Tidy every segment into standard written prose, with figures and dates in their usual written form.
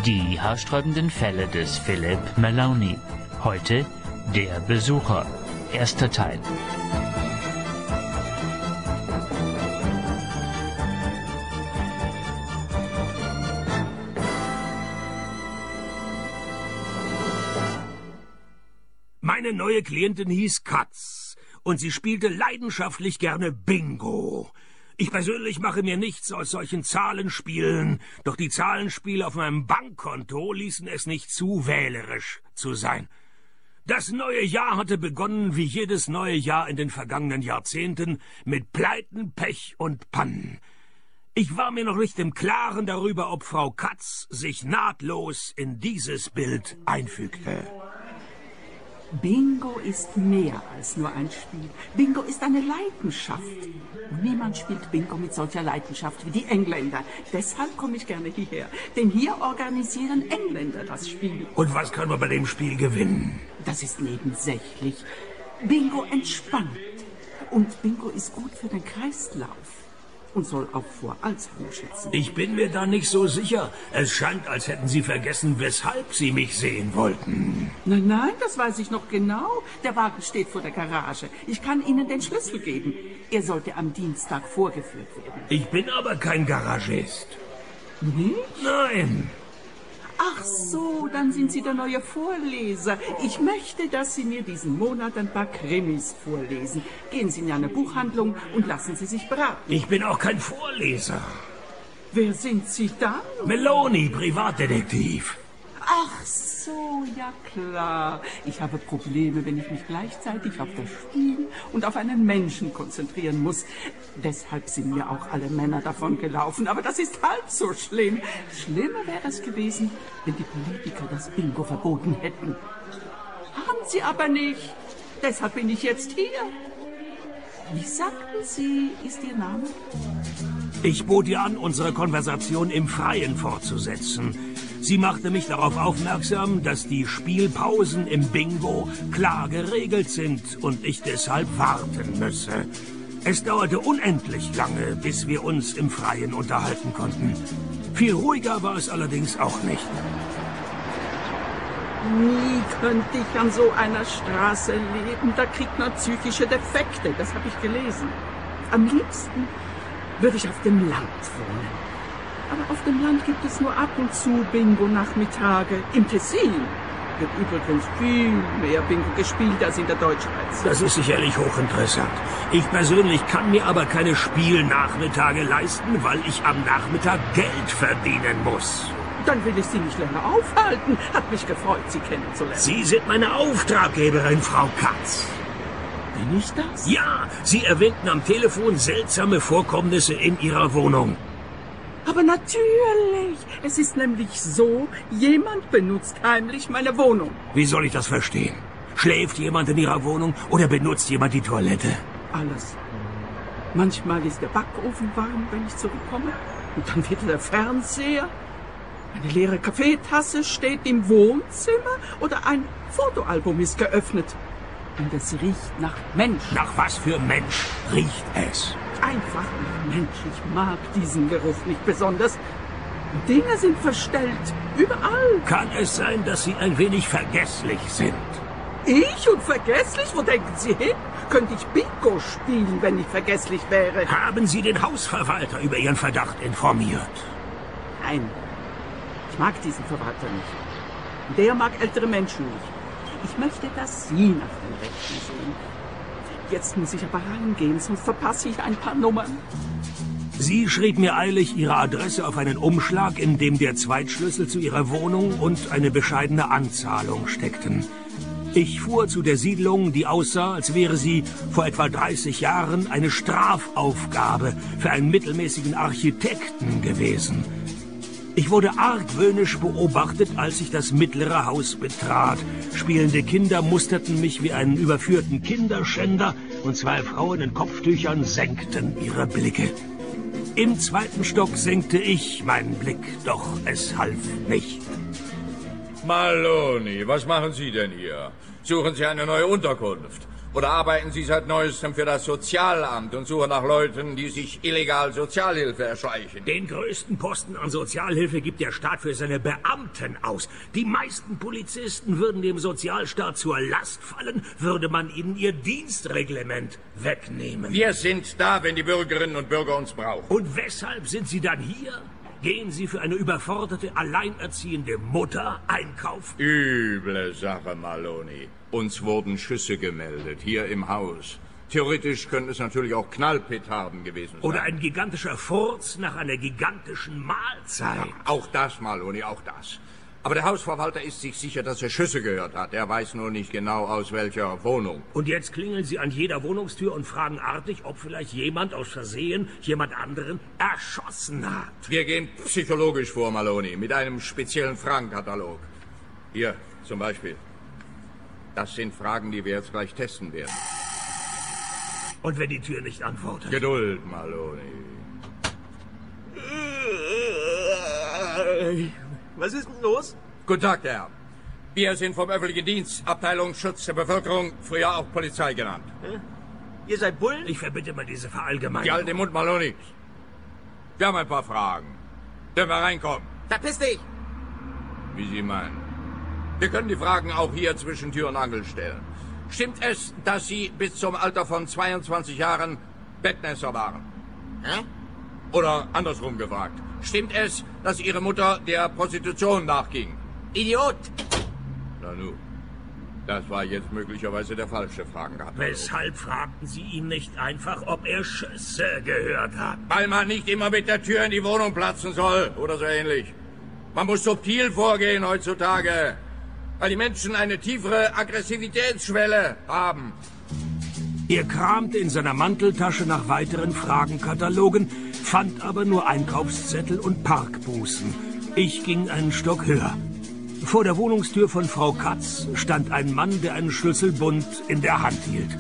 Die haarsträubenden Fälle des Philip Maloney. Heute der Besucher. Erster Teil. Meine neue Klientin hieß Katz und sie spielte leidenschaftlich gerne Bingo. Ich persönlich mache mir nichts aus solchen Zahlenspielen, doch die Zahlenspiele auf meinem Bankkonto ließen es nicht zu wählerisch zu sein. Das neue Jahr hatte begonnen wie jedes neue Jahr in den vergangenen Jahrzehnten mit Pleiten, Pech und Pannen. Ich war mir noch nicht im Klaren darüber, ob Frau Katz sich nahtlos in dieses Bild einfügte. Bingo ist mehr als nur ein Spiel. Bingo ist eine Leidenschaft. Und niemand spielt Bingo mit solcher Leidenschaft wie die Engländer. Deshalb komme ich gerne hierher. Denn hier organisieren Engländer das Spiel. Und was können wir bei dem Spiel gewinnen? Das ist nebensächlich. Bingo entspannt. Und Bingo ist gut für den Kreislauf. Und soll auch vor Alzheimer schützen. Ich bin mir da nicht so sicher. Es scheint, als hätten Sie vergessen, weshalb Sie mich sehen wollten. Nein, das weiß ich noch genau. Der Wagen steht vor der Garage. Ich kann Ihnen den Schlüssel geben. Er sollte am Dienstag vorgeführt werden. Ich bin aber kein Garagist. Nicht? Nein. Ach so, dann sind Sie der neue Vorleser. Ich möchte, dass Sie mir diesen Monat ein paar Krimis vorlesen. Gehen Sie in eine Buchhandlung und lassen Sie sich beraten. Ich bin auch kein Vorleser. Wer sind Sie dann? Maloney, Privatdetektiv. Ach so, ja klar. Ich habe Probleme, wenn ich mich gleichzeitig auf das Spiel und auf einen Menschen konzentrieren muss. Deshalb sind mir auch alle Männer davon gelaufen. Aber das ist halb so schlimm. Schlimmer wäre es gewesen, wenn die Politiker das Bingo verboten hätten. Haben sie aber nicht. Deshalb bin ich jetzt hier. Wie sagten Sie, ist Ihr Name? Ich bot ihr an, unsere Konversation im Freien fortzusetzen. Sie machte mich darauf aufmerksam, dass die Spielpausen im Bingo klar geregelt sind und ich deshalb warten müsse. Es dauerte unendlich lange, bis wir uns im Freien unterhalten konnten. Viel ruhiger war es allerdings auch nicht. Nie könnte ich an so einer Straße leben. Da kriegt man psychische Defekte, das habe ich gelesen. Am liebsten würde ich auf dem Land wohnen. Aber auf dem Land gibt es nur ab und zu Bingo-Nachmittage. Im Tessin wird übrigens viel mehr Bingo gespielt als in der Deutschschweiz. Das ist sicherlich hochinteressant. Ich persönlich kann mir aber keine Spielnachmittage leisten, weil ich am Nachmittag Geld verdienen muss. Dann will ich Sie nicht länger aufhalten. Hat mich gefreut, Sie kennenzulernen. Sie sind meine Auftraggeberin, Frau Katz. Bin ich das? Ja, Sie erwähnten am Telefon seltsame Vorkommnisse in Ihrer Wohnung. Aber natürlich. Es ist nämlich so, jemand benutzt heimlich meine Wohnung. Wie soll ich das verstehen? Schläft jemand in Ihrer Wohnung oder benutzt jemand die Toilette? Alles. Manchmal ist der Backofen warm, wenn ich zurückkomme. Und dann wird der Fernseher. Eine leere Kaffeetasse steht im Wohnzimmer oder ein Fotoalbum ist geöffnet. Und es riecht nach Mensch. Nach was für Mensch riecht es? Einfach nach Mensch. Ich mag diesen Geruch nicht besonders. Dinge sind verstellt. Überall. Kann es sein, dass Sie ein wenig vergesslich sind? Ich und vergesslich? Wo denken Sie hin? Könnte ich Bingo spielen, wenn ich vergesslich wäre? Haben Sie den Hausverwalter über Ihren Verdacht informiert? Nein. Ich mag diesen Verwalter nicht. Der mag ältere Menschen nicht. Ich möchte, dass Sie nach den Rechten sehen. Jetzt muss ich aber reingehen, sonst verpasse ich ein paar Nummern. Sie schrieb mir eilig Ihre Adresse auf einen Umschlag, in dem der Zweitschlüssel zu Ihrer Wohnung und eine bescheidene Anzahlung steckten. Ich fuhr zu der Siedlung, die aussah, als wäre sie vor etwa 30 Jahren eine Strafaufgabe für einen mittelmäßigen Architekten gewesen. Ich wurde argwöhnisch beobachtet, als ich das mittlere Haus betrat. Spielende Kinder musterten mich wie einen überführten Kinderschänder und zwei Frauen in Kopftüchern senkten ihre Blicke. Im zweiten Stock senkte ich meinen Blick, doch es half nicht. Maloney, was machen Sie denn hier? Suchen Sie eine neue Unterkunft? Oder arbeiten Sie seit Neuestem für das Sozialamt und suchen nach Leuten, die sich illegal Sozialhilfe erschleichen? Den größten Posten an Sozialhilfe gibt der Staat für seine Beamten aus. Die meisten Polizisten würden dem Sozialstaat zur Last fallen, würde man ihnen ihr Dienstreglement wegnehmen. Wir sind da, wenn die Bürgerinnen und Bürger uns brauchen. Und weshalb sind Sie dann hier? Gehen Sie für eine überforderte, alleinerziehende Mutter einkaufen? Üble Sache, Maloney. Uns wurden Schüsse gemeldet, hier im Haus. Theoretisch könnten es natürlich auch Knallpetarden gewesen sein. Oder ein gigantischer Furz nach einer gigantischen Mahlzeit. Ja, auch das, Maloney, auch das. Aber der Hausverwalter ist sich sicher, dass er Schüsse gehört hat. Er weiß nur nicht genau, aus welcher Wohnung. Und jetzt klingeln Sie an jeder Wohnungstür und fragen artig, ob vielleicht jemand aus Versehen jemand anderen erschossen hat. Wir gehen psychologisch vor, Maloney, mit einem speziellen Fragenkatalog. Hier, zum Beispiel. Das sind Fragen, die wir jetzt gleich testen werden. Und wenn die Tür nicht antwortet? Geduld, Maloney. Was ist denn los? Guten Tag, Herr. Wir sind vom öffentlichen Dienst, Abteilung Schutz der Bevölkerung, früher auch Polizei genannt. Ihr seid Bullen? Ich verbitte mal diese Verallgemeinung. Die alte Mund, Maloney. Wir haben ein paar Fragen. Dürfen wir reinkommen? Verpiss dich! Wie Sie meinen. Wir können die Fragen auch hier zwischen Tür und Angel stellen. Stimmt es, dass Sie bis zum Alter von 22 Jahren Bettnässer waren? Hä? Oder andersrum gefragt. Stimmt es, dass Ihre Mutter der Prostitution nachging? Idiot! Na nu, das war jetzt möglicherweise der falsche Fragenkatalog. Weshalb fragten Sie ihn nicht einfach, ob er Schüsse gehört hat? Weil man nicht immer mit der Tür in die Wohnung platzen soll oder so ähnlich. Man muss subtil vorgehen heutzutage, weil die Menschen eine tiefere Aggressivitätsschwelle haben. Er kramte in seiner Manteltasche nach weiteren Fragenkatalogen, fand aber nur Einkaufszettel und Parkbußen. Ich ging einen Stock höher. Vor der Wohnungstür von Frau Katz stand ein Mann, der einen Schlüsselbund in der Hand hielt.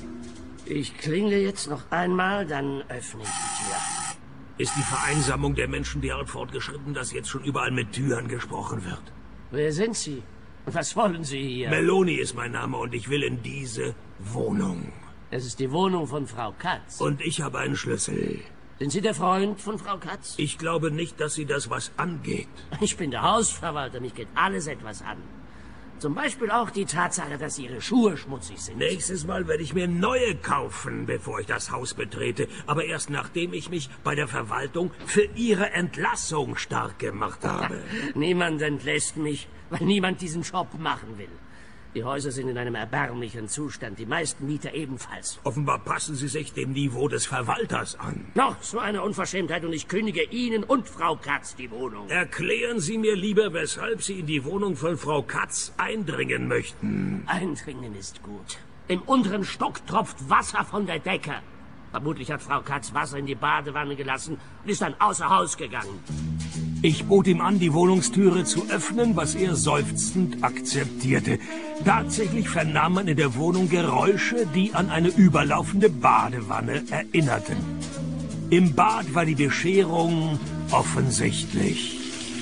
Ich klingle jetzt noch einmal, dann öffne ich die Tür. Ist die Vereinsamung der Menschen derart fortgeschritten, dass jetzt schon überall mit Türen gesprochen wird? Wer sind Sie? Und was wollen Sie hier? Meloni ist mein Name und ich will in diese Wohnung. Es ist die Wohnung von Frau Katz. Und ich habe einen Schlüssel. Sind Sie der Freund von Frau Katz? Ich glaube nicht, dass Sie das was angeht. Ich bin der Hausverwalter, mich geht alles etwas an. Zum Beispiel auch die Tatsache, dass Ihre Schuhe schmutzig sind. Nächstes Mal werde ich mir neue kaufen, bevor ich das Haus betrete. Aber erst nachdem ich mich bei der Verwaltung für Ihre Entlassung stark gemacht habe. Niemand entlässt mich, weil niemand diesen Job machen will. Die Häuser sind in einem erbärmlichen Zustand, die meisten Mieter ebenfalls. Offenbar passen Sie sich dem Niveau des Verwalters an. Noch so eine Unverschämtheit und ich kündige Ihnen und Frau Katz die Wohnung. Erklären Sie mir lieber, weshalb Sie in die Wohnung von Frau Katz eindringen möchten. Eindringen ist gut. Im unteren Stock tropft Wasser von der Decke. Vermutlich hat Frau Katz Wasser in die Badewanne gelassen und ist dann außer Haus gegangen. Ich bot ihm an, die Wohnungstüre zu öffnen, was er seufzend akzeptierte. Tatsächlich vernahm man in der Wohnung Geräusche, die an eine überlaufende Badewanne erinnerten. Im Bad war die Bescherung offensichtlich.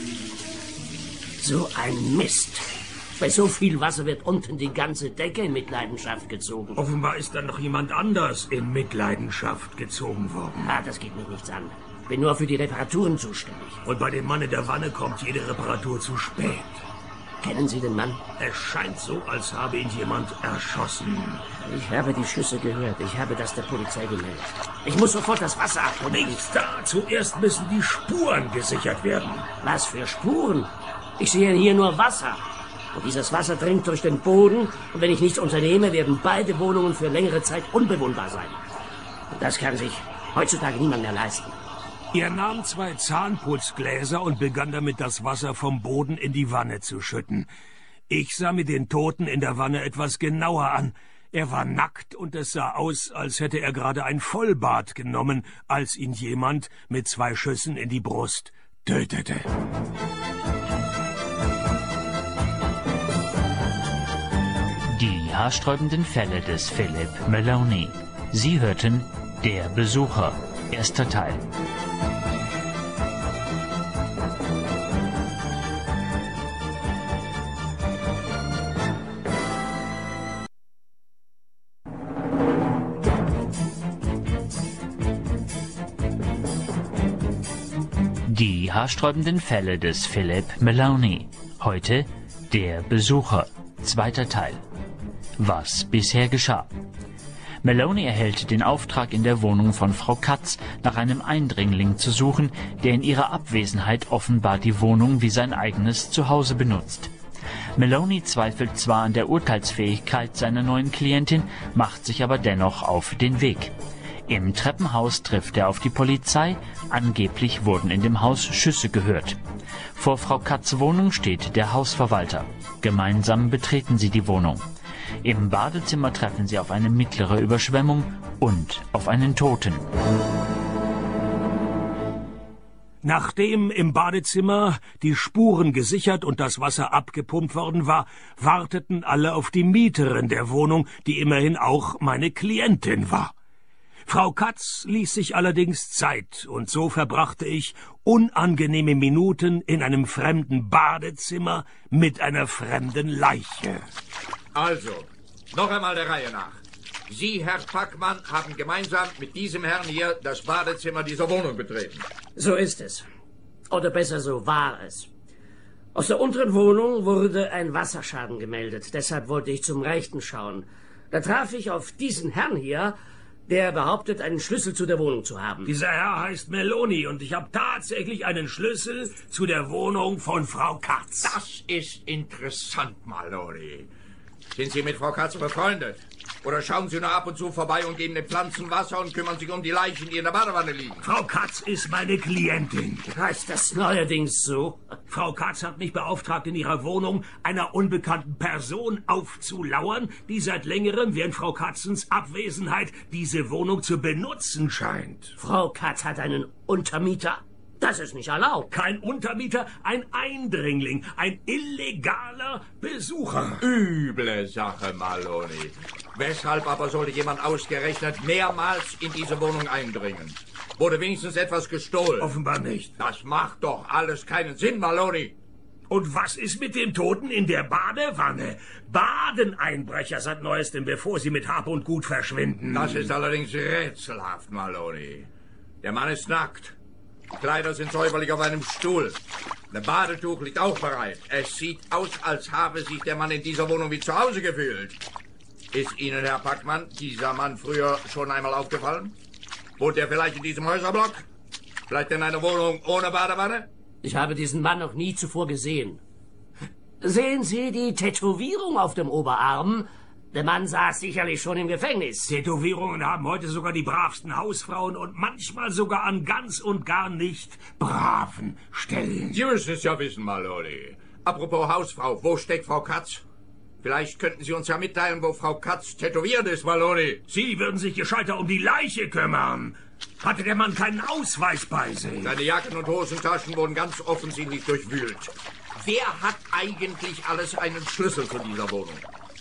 So ein Mist. Bei so viel Wasser wird unten die ganze Decke in Mitleidenschaft gezogen. Offenbar ist dann noch jemand anders in Mitleidenschaft gezogen worden. Ah, das geht mich nichts an. Ich bin nur für die Reparaturen zuständig. Und bei dem Mann in der Wanne kommt jede Reparatur zu spät. Kennen Sie den Mann? Es scheint so, als habe ihn jemand erschossen. Ich habe die Schüsse gehört. Ich habe das der Polizei gemeldet. Ich muss sofort das Wasser abpumpen. Nichts da. Zuerst müssen die Spuren gesichert werden. Was für Spuren? Ich sehe hier nur Wasser. Und dieses Wasser dringt durch den Boden. Und wenn ich nichts unternehme, werden beide Wohnungen für längere Zeit unbewohnbar sein. Und das kann sich heutzutage niemand mehr leisten. Er nahm 2 Zahnputzgläser und begann damit, das Wasser vom Boden in die Wanne zu schütten. Ich sah mir den Toten in der Wanne etwas genauer an. Er war nackt und es sah aus, als hätte er gerade ein Vollbad genommen, als ihn jemand mit 2 Schüssen in die Brust tötete. Die haarsträubenden Fälle des Philip Meloni. Sie hörten Der Besucher, erster Teil. Die haarsträubenden Fälle des Philip Maloney. Heute der Besucher. Zweiter Teil. Was bisher geschah. Maloney erhält den Auftrag, in der Wohnung von Frau Katz nach einem Eindringling zu suchen, der in ihrer Abwesenheit offenbar die Wohnung wie sein eigenes Zuhause benutzt. Maloney zweifelt zwar an der Urteilsfähigkeit seiner neuen Klientin, macht sich aber dennoch auf den Weg. Im Treppenhaus trifft er auf die Polizei. Angeblich wurden in dem Haus Schüsse gehört. Vor Frau Katz' Wohnung steht der Hausverwalter. Gemeinsam betreten sie die Wohnung. Im Badezimmer treffen sie auf eine mittlere Überschwemmung und auf einen Toten. Nachdem im Badezimmer die Spuren gesichert und das Wasser abgepumpt worden war, warteten alle auf die Mieterin der Wohnung, die immerhin auch meine Klientin war. Frau Katz ließ sich allerdings Zeit, und so verbrachte ich unangenehme Minuten in einem fremden Badezimmer mit einer fremden Leiche. Also, noch einmal der Reihe nach. Sie, Herr Packmann, haben gemeinsam mit diesem Herrn hier das Badezimmer dieser Wohnung betreten. So ist es. Oder besser, so war es. Aus der unteren Wohnung wurde ein Wasserschaden gemeldet. Deshalb wollte ich zum Rechten schauen. Da traf ich auf diesen Herrn hier, der behauptet, einen Schlüssel zu der Wohnung zu haben. Dieser Herr heißt Maloney und ich habe tatsächlich einen Schlüssel zu der Wohnung von Frau Katz. Das ist interessant, Maloney. Sind Sie mit Frau Katz befreundet? Oder schauen Sie nur ab und zu vorbei und geben den Pflanzen Wasser und kümmern sich um die Leichen, die in der Badewanne liegen? Frau Katz ist meine Klientin. Heißt das neuerdings so? Frau Katz hat mich beauftragt, in ihrer Wohnung einer unbekannten Person aufzulauern, die seit längerem während Frau Katzens Abwesenheit diese Wohnung zu benutzen scheint. Frau Katz hat einen Untermieter? Das ist nicht erlaubt. Kein Untermieter, ein Eindringling, ein illegaler Besucher. Üble Sache, Maloney. Weshalb aber sollte jemand ausgerechnet mehrmals in diese Wohnung eindringen? Wurde wenigstens etwas gestohlen? Offenbar nicht. Das macht doch alles keinen Sinn, Maloney. Und was ist mit dem Toten in der Badewanne? Baden Einbrecher seit Neuestem, bevor sie mit Hab und Gut verschwinden. Das ist allerdings rätselhaft, Maloney. Der Mann ist nackt. Die Kleider sind säuberlich auf einem Stuhl. Ein Badetuch liegt auch bereit. Es sieht aus, als habe sich der Mann in dieser Wohnung wie zu Hause gefühlt. Ist Ihnen, Herr Packmann, dieser Mann früher schon einmal aufgefallen? Wohnt er vielleicht in diesem Häuserblock? Vielleicht in einer Wohnung ohne Badewanne? Ich habe diesen Mann noch nie zuvor gesehen. Sehen Sie die Tätowierung auf dem Oberarm? Der Mann saß sicherlich schon im Gefängnis. Tätowierungen haben heute sogar die bravsten Hausfrauen und manchmal sogar an ganz und gar nicht braven Stellen. Sie müssen es ja wissen, Maloney. Apropos Hausfrau, wo steckt Frau Katz? Vielleicht könnten Sie uns ja mitteilen, wo Frau Katz tätowiert ist, Maloney. Sie würden sich gescheiter um die Leiche kümmern. Hatte der Mann keinen Ausweis bei sich? Seine Jacken und Hosentaschen wurden ganz offensichtlich durchwühlt. Wer hat eigentlich alles einen Schlüssel zu dieser Wohnung?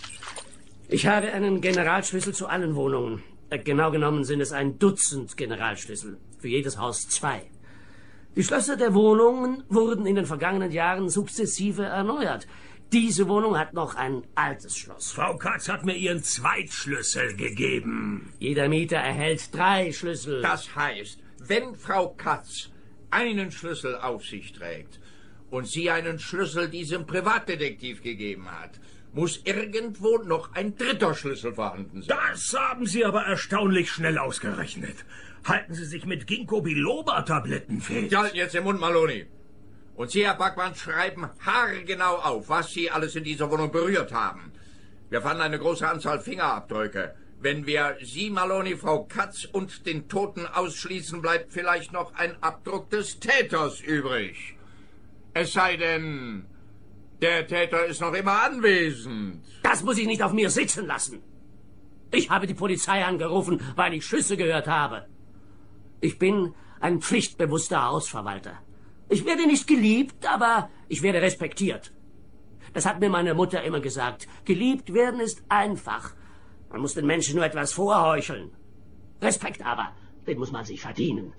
Ich habe einen Generalschlüssel zu allen Wohnungen. Genau genommen sind es 1 Dutzend Generalschlüssel. Für jedes Haus 2. Die Schlösser der Wohnungen wurden in den vergangenen Jahren sukzessive erneuert. Diese Wohnung hat noch ein altes Schloss. Frau Katz hat mir ihren Zweitschlüssel gegeben. Jeder Mieter erhält 3 Schlüssel. Das heißt, wenn Frau Katz einen Schlüssel auf sich trägt und sie einen Schlüssel diesem Privatdetektiv gegeben hat, muss irgendwo noch ein 3. Schlüssel vorhanden sein. Das haben Sie aber erstaunlich schnell ausgerechnet. Halten Sie sich mit Ginkgo-Biloba-Tabletten fit. Sie halten jetzt den Mund, Maloney. Und Sie, Herr Backmann, schreiben haargenau auf, was Sie alles in dieser Wohnung berührt haben. Wir fanden eine große Anzahl Fingerabdrücke. Wenn wir Sie, Maloney, Frau Katz und den Toten ausschließen, bleibt vielleicht noch ein Abdruck des Täters übrig. Es sei denn, der Täter ist noch immer anwesend. Das muss ich nicht auf mir sitzen lassen. Ich habe die Polizei angerufen, weil ich Schüsse gehört habe. Ich bin ein pflichtbewusster Hausverwalter. Ich werde nicht geliebt, aber ich werde respektiert. Das hat mir meine Mutter immer gesagt. Geliebt werden ist einfach. Man muss den Menschen nur etwas vorheucheln. Respekt aber, den muss man sich verdienen.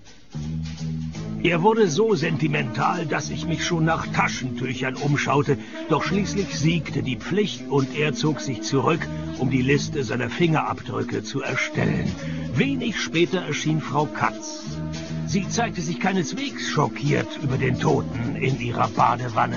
Er wurde so sentimental, dass ich mich schon nach Taschentüchern umschaute. Doch schließlich siegte die Pflicht und er zog sich zurück, um die Liste seiner Fingerabdrücke zu erstellen. Wenig später erschien Frau Katz. Sie zeigte sich keineswegs schockiert über den Toten in ihrer Badewanne.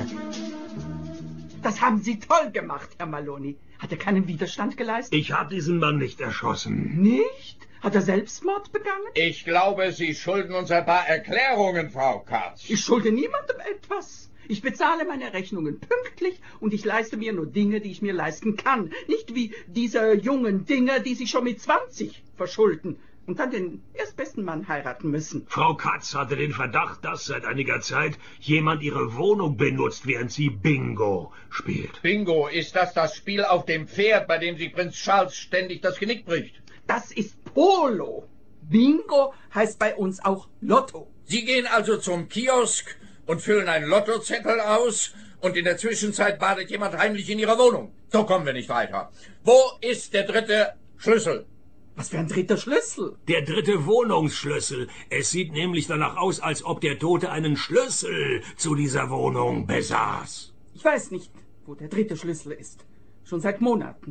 Das haben Sie toll gemacht, Herr Maloney. Hat er keinen Widerstand geleistet? Ich habe diesen Mann nicht erschossen. Nicht? Hat er Selbstmord begangen? Ich glaube, Sie schulden uns ein paar Erklärungen, Frau Katz. Ich schulde niemandem etwas. Ich bezahle meine Rechnungen pünktlich und ich leiste mir nur Dinge, die ich mir leisten kann. Nicht wie diese jungen Dinger, die sich schon mit 20 verschulden und dann den erstbesten Mann heiraten müssen. Frau Katz hatte den Verdacht, dass seit einiger Zeit jemand ihre Wohnung benutzt, während sie Bingo spielt. Bingo, ist das Spiel auf dem Pferd, bei dem sich Prinz Charles ständig das Genick bricht? Das ist Polo. Bingo heißt bei uns auch Lotto. Sie gehen also zum Kiosk und füllen einen Lottozettel aus und in der Zwischenzeit badet jemand heimlich in Ihrer Wohnung. So kommen wir nicht weiter. Wo ist der dritte Schlüssel? Was für ein dritter Schlüssel? Der dritte Wohnungsschlüssel. Es sieht nämlich danach aus, als ob der Tote einen Schlüssel zu dieser Wohnung besaß. Ich weiß nicht, wo der dritte Schlüssel ist. Schon seit Monaten.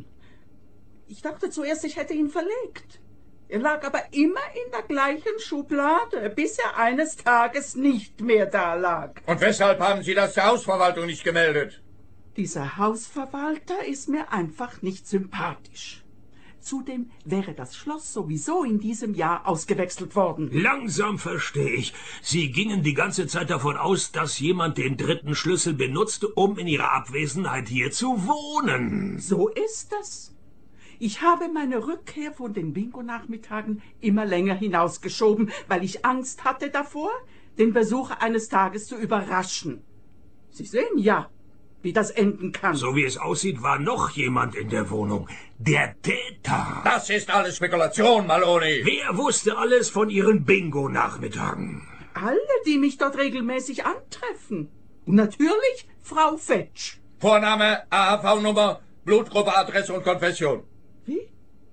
Ich dachte zuerst, ich hätte ihn verlegt. Er lag aber immer in der gleichen Schublade, bis er eines Tages nicht mehr da lag. Und weshalb haben Sie das der Hausverwaltung nicht gemeldet? Dieser Hausverwalter ist mir einfach nicht sympathisch. Zudem wäre das Schloss sowieso in diesem Jahr ausgewechselt worden. Langsam verstehe ich. Sie gingen die ganze Zeit davon aus, dass jemand den dritten Schlüssel benutzte, um in ihrer Abwesenheit hier zu wohnen. So ist es. Ich habe meine Rückkehr von den Bingo-Nachmittagen immer länger hinausgeschoben, weil ich Angst hatte davor, den Besucher eines Tages zu überraschen. Sie sehen ja, wie das enden kann. So wie es aussieht, war noch jemand in der Wohnung. Der Täter. Das ist alles Spekulation, Maloney. Wer wusste alles von Ihren Bingo-Nachmittagen? Alle, die mich dort regelmäßig antreffen. Und natürlich Frau Fetsch. Vorname, AHV-Nummer, Blutgruppe, Adresse und Konfession. Wie?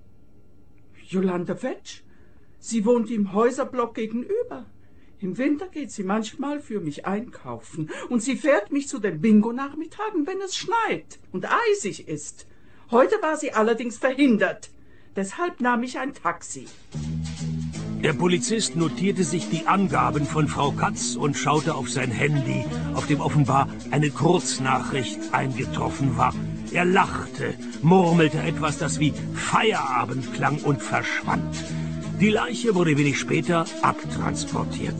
Jolanda Fetsch? Sie wohnt im Häuserblock gegenüber. Im Winter geht sie manchmal für mich einkaufen und sie fährt mich zu den Bingo-Nachmittagen, wenn es schneit und eisig ist. Heute war sie allerdings verhindert. Deshalb nahm ich ein Taxi. Der Polizist notierte sich die Angaben von Frau Katz und schaute auf sein Handy, auf dem offenbar eine Kurznachricht eingetroffen war. Er lachte, murmelte etwas, das wie Feierabend klang und verschwand. Die Leiche wurde wenig später abtransportiert.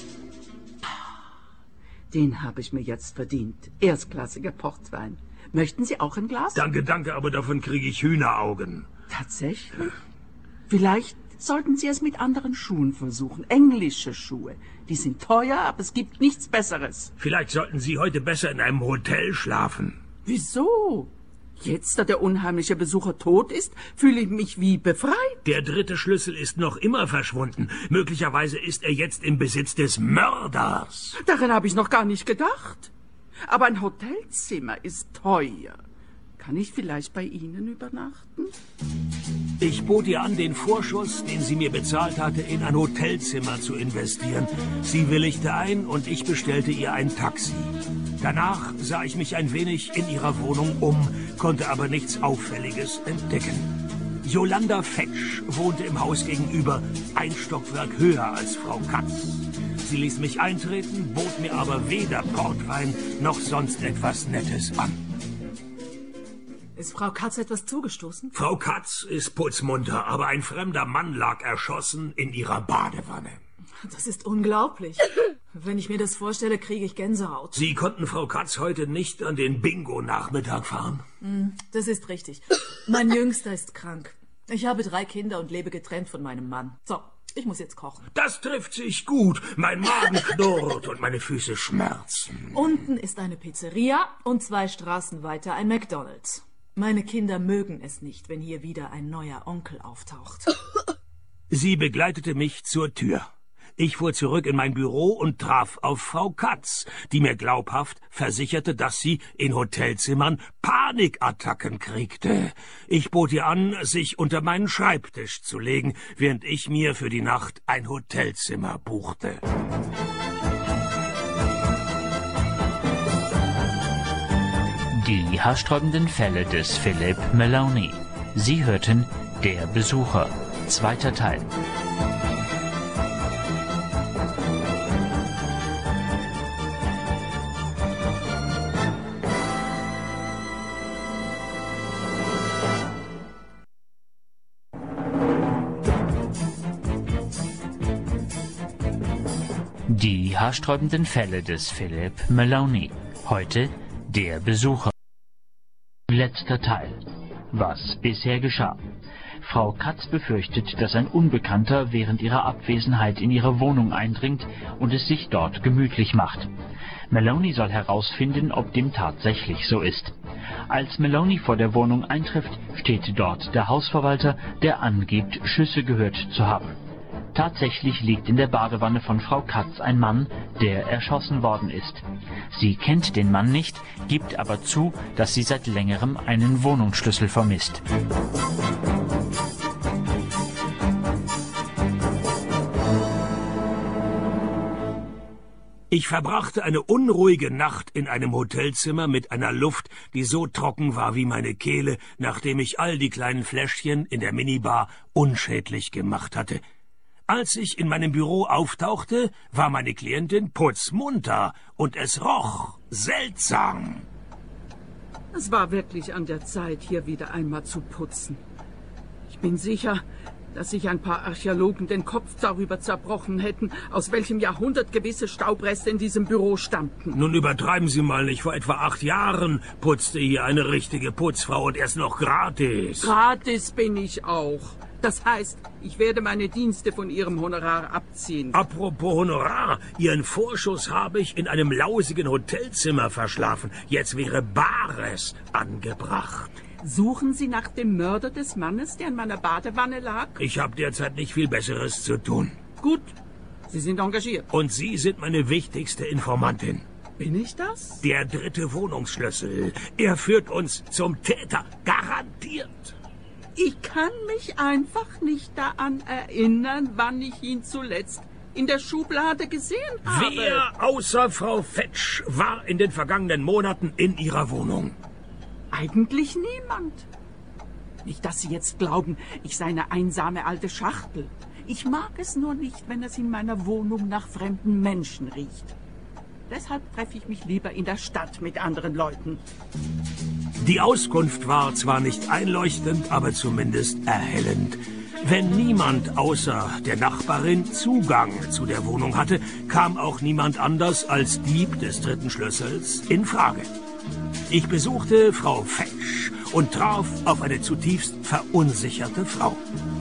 Den habe ich mir jetzt verdient. Erstklassiger Portwein. Möchten Sie auch ein Glas? Danke, danke, aber davon kriege ich Hühneraugen. Tatsächlich? Vielleicht sollten Sie es mit anderen Schuhen versuchen. Englische Schuhe. Die sind teuer, aber es gibt nichts Besseres. Vielleicht sollten Sie heute besser in einem Hotel schlafen. Wieso? Jetzt, da der unheimliche Besucher tot ist, fühle ich mich wie befreit. Der dritte Schlüssel ist noch immer verschwunden. Möglicherweise ist er jetzt im Besitz des Mörders. Daran habe ich noch gar nicht gedacht. Aber ein Hotelzimmer ist teuer. Kann ich vielleicht bei Ihnen übernachten? Ich bot ihr an, den Vorschuss, den sie mir bezahlt hatte, in ein Hotelzimmer zu investieren. Sie willigte ein und ich bestellte ihr ein Taxi. Danach sah ich mich ein wenig in ihrer Wohnung um, konnte aber nichts Auffälliges entdecken. Jolanda Fetsch wohnte im Haus gegenüber, ein Stockwerk höher als Frau Katz. Sie ließ mich eintreten, bot mir aber weder Portwein noch sonst etwas Nettes an. Ist Frau Katz etwas zugestoßen? Frau Katz ist putzmunter, aber ein fremder Mann lag erschossen in ihrer Badewanne. Das ist unglaublich. Wenn ich mir das vorstelle, kriege ich Gänsehaut. Sie konnten Frau Katz heute nicht an den Bingo-Nachmittag fahren? Das ist richtig. Mein Jüngster ist krank. Ich habe 3 Kinder und lebe getrennt von meinem Mann. So, ich muss jetzt kochen. Das trifft sich gut. Mein Magen knurrt und meine Füße schmerzen. Unten ist eine Pizzeria und 2 Straßen weiter ein McDonald's. Meine Kinder mögen es nicht, wenn hier wieder ein neuer Onkel auftaucht. Sie begleitete mich zur Tür. Ich fuhr zurück in mein Büro und traf auf Frau Katz, die mir glaubhaft versicherte, dass sie in Hotelzimmern Panikattacken kriegte. Ich bot ihr an, sich unter meinen Schreibtisch zu legen, während ich mir für die Nacht ein Hotelzimmer buchte. Die haarsträubenden Fälle des Philip Maloney. Sie hörten Der Besucher, 2. Teil. Die haarsträubenden Fälle des Philip Maloney. Heute der Besucher. Letzter Teil. Was bisher geschah. Frau Katz befürchtet, dass ein Unbekannter während ihrer Abwesenheit in ihre Wohnung eindringt und es sich dort gemütlich macht. Maloney soll herausfinden, ob dem tatsächlich so ist. Als Maloney vor der Wohnung eintrifft, steht dort der Hausverwalter, der angibt, Schüsse gehört zu haben. Tatsächlich liegt in der Badewanne von Frau Katz ein Mann, der erschossen worden ist. Sie kennt den Mann nicht, gibt aber zu, dass sie seit längerem einen Wohnungsschlüssel vermisst. Ich verbrachte eine unruhige Nacht in einem Hotelzimmer mit einer Luft, die so trocken war wie meine Kehle, nachdem ich all die kleinen Fläschchen in der Minibar unschädlich gemacht hatte. Als ich in meinem Büro auftauchte, war meine Klientin putzmunter und es roch seltsam. Es war wirklich an der Zeit, hier wieder einmal zu putzen. Ich bin sicher, dass sich ein paar Archäologen den Kopf darüber zerbrochen hätten, aus welchem Jahrhundert gewisse Staubreste in diesem Büro stammten. Nun übertreiben Sie mal nicht. Vor etwa 8 Jahren putzte hier eine richtige Putzfrau und erst noch gratis. Gratis bin ich auch. Das heißt, ich werde meine Dienste von Ihrem Honorar abziehen. Apropos Honorar, Ihren Vorschuss habe ich in einem lausigen Hotelzimmer verschlafen. Jetzt wäre Bares angebracht. Suchen Sie nach dem Mörder des Mannes, der in meiner Badewanne lag? Ich habe derzeit nicht viel Besseres zu tun. Gut, Sie sind engagiert. Und Sie sind meine wichtigste Informantin. Bin ich das? Der 3. Wohnungsschlüssel. Er führt uns zum Täter. Garantiert. Ich kann mich einfach nicht daran erinnern, wann ich ihn zuletzt in der Schublade gesehen habe. Wer außer Frau Fetsch war in den vergangenen Monaten in Ihrer Wohnung? Eigentlich niemand. Nicht, dass Sie jetzt glauben, ich sei eine einsame alte Schachtel. Ich mag es nur nicht, wenn es in meiner Wohnung nach fremden Menschen riecht. Deshalb treffe ich mich lieber in der Stadt mit anderen Leuten. Die Auskunft war zwar nicht einleuchtend, aber zumindest erhellend. Wenn niemand außer der Nachbarin Zugang zu der Wohnung hatte, kam auch niemand anders als Dieb des 3. Schlüssels in Frage. Ich besuchte Frau Fetsch und traf auf eine zutiefst verunsicherte Frau.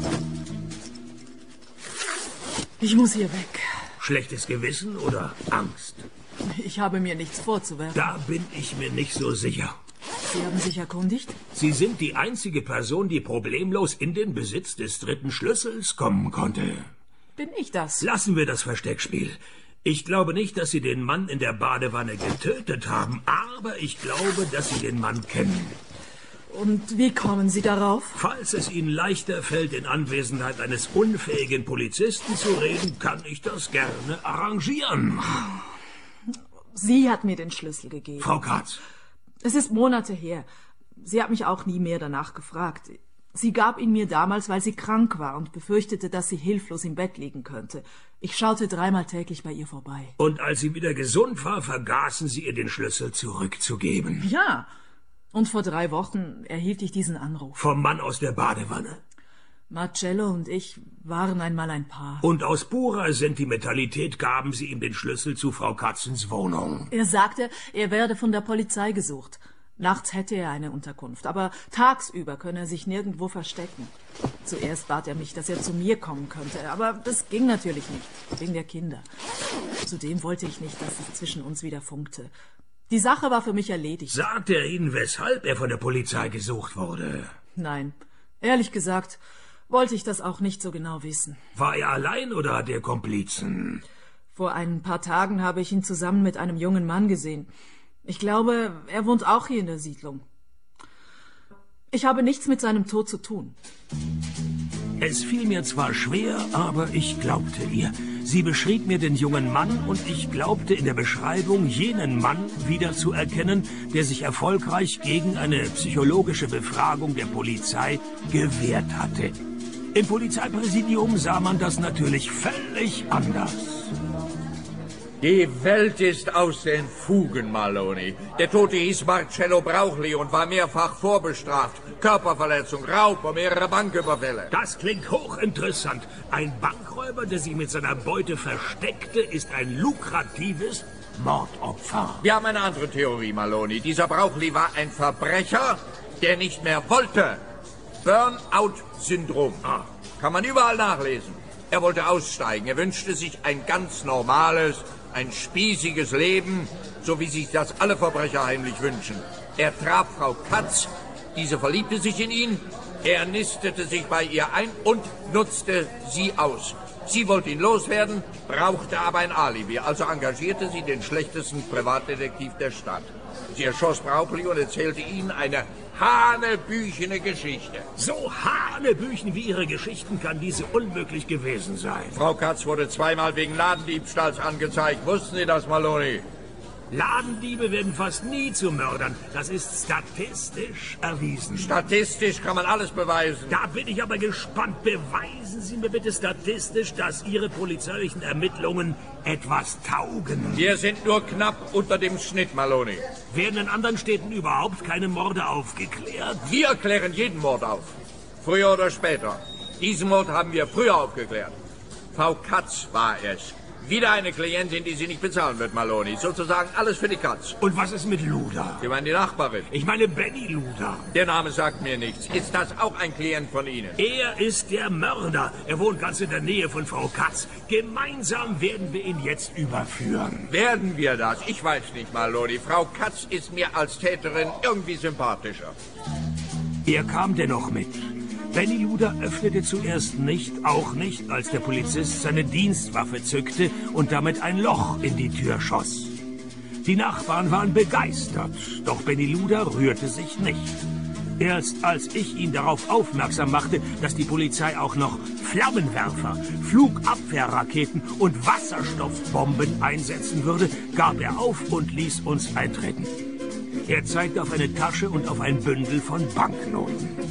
Ich muss hier weg. Schlechtes Gewissen oder Angst? Ich habe mir nichts vorzuwerfen. Da bin ich mir nicht so sicher. Sie haben sich erkundigt? Sie sind die einzige Person, die problemlos in den Besitz des 3. Schlüssels kommen konnte. Bin ich das? Lassen wir das Versteckspiel. Ich glaube nicht, dass Sie den Mann in der Badewanne getötet haben, aber ich glaube, dass Sie den Mann kennen. Und wie kommen Sie darauf? Falls es Ihnen leichter fällt, in Anwesenheit eines unfähigen Polizisten zu reden, kann ich das gerne arrangieren. Sie hat mir den Schlüssel gegeben. Frau Katz. Es ist Monate her. Sie hat mich auch nie mehr danach gefragt. Sie gab ihn mir damals, weil sie krank war und befürchtete, dass sie hilflos im Bett liegen könnte. Ich schaute 3-mal täglich bei ihr vorbei. Und als sie wieder gesund war, vergaßen Sie ihr den Schlüssel zurückzugeben? Ja. Und vor 3 Wochen erhielt ich diesen Anruf. Vom Mann aus der Badewanne? Marcello und ich waren einmal ein Paar. Und aus purer Sentimentalität gaben Sie ihm den Schlüssel zu Frau Katzens Wohnung? Er sagte, er werde von der Polizei gesucht. Nachts hätte er eine Unterkunft, aber tagsüber könne er sich nirgendwo verstecken. Zuerst bat er mich, dass er zu mir kommen könnte, aber das ging natürlich nicht, wegen der Kinder. Zudem wollte ich nicht, dass es zwischen uns wieder funkte. Die Sache war für mich erledigt. Sagte er Ihnen, weshalb er von der Polizei gesucht wurde? Nein, ehrlich gesagt wollte ich das auch nicht so genau wissen. War er allein oder hat er Komplizen? Vor ein paar Tagen habe ich ihn zusammen mit einem jungen Mann gesehen. Ich glaube, er wohnt auch hier in der Siedlung. Ich habe nichts mit seinem Tod zu tun. Es fiel mir zwar schwer, aber ich glaubte ihr. Sie beschrieb mir den jungen Mann und ich glaubte in der Beschreibung jenen Mann wiederzuerkennen, der sich erfolgreich gegen eine psychologische Befragung der Polizei gewehrt hatte. Im Polizeipräsidium sah man das natürlich völlig anders. Die Welt ist aus den Fugen, Maloney. Der Tote hieß Marcello Brauchli und war mehrfach vorbestraft. Körperverletzung, Raub und mehrere Banküberfälle. Das klingt hochinteressant. Ein Bankräuber, der sich mit seiner Beute versteckte, ist ein lukratives Mordopfer. Wir haben eine andere Theorie, Maloney. Dieser Brauchli war ein Verbrecher, der nicht mehr wollte. Burnout-Syndrom. Kann man überall nachlesen. Er wollte aussteigen. Er wünschte sich ein ganz normales, ein spießiges Leben, so wie sich das alle Verbrecher heimlich wünschen. Er traf Frau Katz, diese verliebte sich in ihn, er nistete sich bei ihr ein und nutzte sie aus. Sie wollte ihn loswerden, brauchte aber ein Alibi, also engagierte sie den schlechtesten Privatdetektiv der Stadt. Sie erschoss Brauchli und erzählte ihnen eine hanebüchene Geschichte. So hanebüchen wie Ihre Geschichten kann diese unmöglich gewesen sein. Frau Katz wurde zweimal wegen Ladendiebstahls angezeigt. Wussten Sie das, Maloney? Ladendiebe werden fast nie zu Mördern. Das ist statistisch erwiesen. Statistisch kann man alles beweisen. Da bin ich aber gespannt. Beweisen Sie mir bitte statistisch, dass Ihre polizeilichen Ermittlungen etwas taugen. Wir sind nur knapp unter dem Schnitt, Maloney. Werden in anderen Städten überhaupt keine Morde aufgeklärt? Wir klären jeden Mord auf. Früher oder später. Diesen Mord haben wir früher aufgeklärt. Frau Katz war es. Wieder eine Klientin, die sie nicht bezahlen wird, Maloney. Sozusagen alles für die Katz. Und was ist mit Luda? Sie meinen die Nachbarin? Ich meine Benny Luda. Der Name sagt mir nichts. Ist das auch ein Klient von Ihnen? Er ist der Mörder. Er wohnt ganz in der Nähe von Frau Katz. Gemeinsam werden wir ihn jetzt überführen. Werden wir das? Ich weiß nicht, Maloney. Frau Katz ist mir als Täterin irgendwie sympathischer. Er kam dennoch mit. Benny Luda öffnete zuerst nicht, auch nicht, als der Polizist seine Dienstwaffe zückte und damit ein Loch in die Tür schoss. Die Nachbarn waren begeistert, doch Benny Luda rührte sich nicht. Erst als ich ihn darauf aufmerksam machte, dass die Polizei auch noch Flammenwerfer, Flugabwehrraketen und Wasserstoffbomben einsetzen würde, gab er auf und ließ uns eintreten. Er zeigte auf eine Tasche und auf ein Bündel von Banknoten.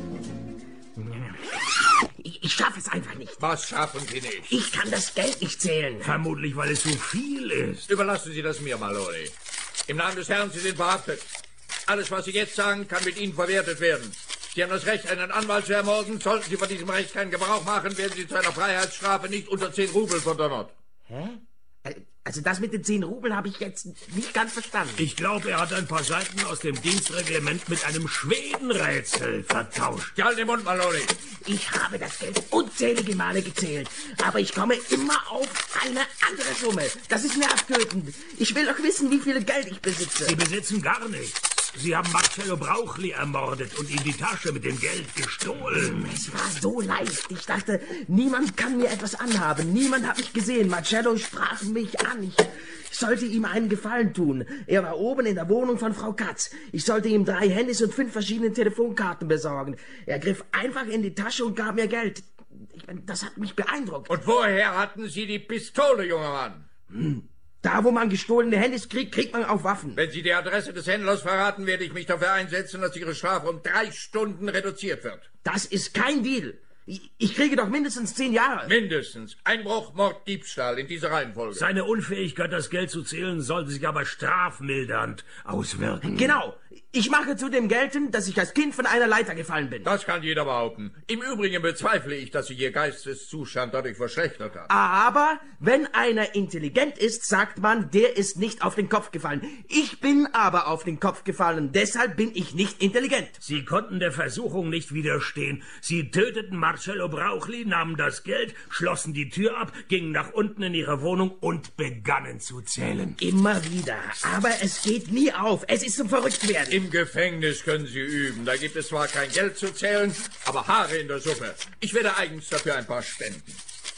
Ich schaffe es einfach nicht. Was schaffen Sie nicht? Ich kann das Geld nicht zählen. Vermutlich, weil es so viel ist. Überlassen Sie das mir, Maloney. Im Namen des Herrn, Sie sind verhaftet. Alles, was Sie jetzt sagen, kann mit Ihnen verwertet werden. Sie haben das Recht, einen Anwalt zu ermorden. Sollten Sie von diesem Recht keinen Gebrauch machen, werden Sie zu einer Freiheitsstrafe nicht unter 10 Rubel verdonnert. Hä? Also das mit den 10 Rubel habe ich jetzt nicht ganz verstanden. Ich glaube, er hat ein paar Seiten aus dem Dienstreglement mit einem Schwedenrätsel vertauscht. Halt den Mund, Maloney. Ich habe das Geld unzählige Male gezählt, aber ich komme immer auf eine andere Summe. Das ist nervtötend. Ich will doch wissen, wie viel Geld ich besitze. Sie besitzen gar nichts. Sie haben Marcello Brauchli ermordet und ihm die Tasche mit dem Geld gestohlen. Es war so leicht. Ich dachte, niemand kann mir etwas anhaben. Niemand hat mich gesehen. Marcello sprach mich an. Ich sollte ihm einen Gefallen tun. Er war oben in der Wohnung von Frau Katz. Ich sollte ihm 3 Handys und 5 verschiedene Telefonkarten besorgen. Er griff einfach in die Tasche und gab mir Geld. Das hat mich beeindruckt. Und woher hatten Sie die Pistole, junger Mann? Da, wo man gestohlene Handys kriegt, kriegt man auch Waffen. Wenn Sie die Adresse des Händlers verraten, werde ich mich dafür einsetzen, dass Ihre Strafe um 3 Stunden reduziert wird. Das ist kein Deal. Ich kriege doch mindestens 10 Jahre. Mindestens. Einbruch, Mord, Diebstahl in dieser Reihenfolge. Seine Unfähigkeit, das Geld zu zählen, sollte sich aber strafmildernd auswirken. Genau. Ich mache zudem geltend, dass ich als Kind von einer Leiter gefallen bin. Das kann jeder behaupten. Im Übrigen bezweifle ich, dass sich Ihr Geisteszustand dadurch verschlechtert hat. Aber wenn einer intelligent ist, sagt man, der ist nicht auf den Kopf gefallen. Ich bin aber auf den Kopf gefallen, deshalb bin ich nicht intelligent. Sie konnten der Versuchung nicht widerstehen. Sie töteten Marcello Brauchli, nahmen das Geld, schlossen die Tür ab, gingen nach unten in ihre Wohnung und begannen zu zählen. Immer wieder. Aber es geht nie auf. Es ist zum Verrücktwerden. Im Gefängnis können Sie üben. Da gibt es zwar kein Geld zu zählen, aber Haare in der Suppe. Ich werde eigens dafür ein paar spenden.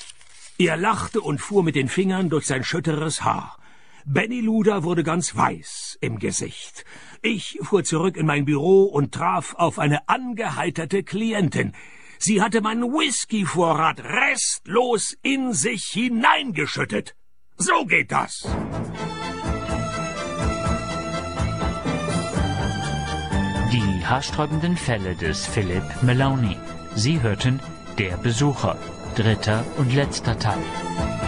Er lachte und fuhr mit den Fingern durch sein schütteres Haar. Benny Luda wurde ganz weiß im Gesicht. Ich fuhr zurück in mein Büro und traf auf eine angeheiterte Klientin. Sie hatte meinen Whisky-Vorrat restlos in sich hineingeschüttet. So geht das. Die haarsträubenden Fälle des Philip Maloney. Sie hörten Der Besucher, 3. und letzter Teil.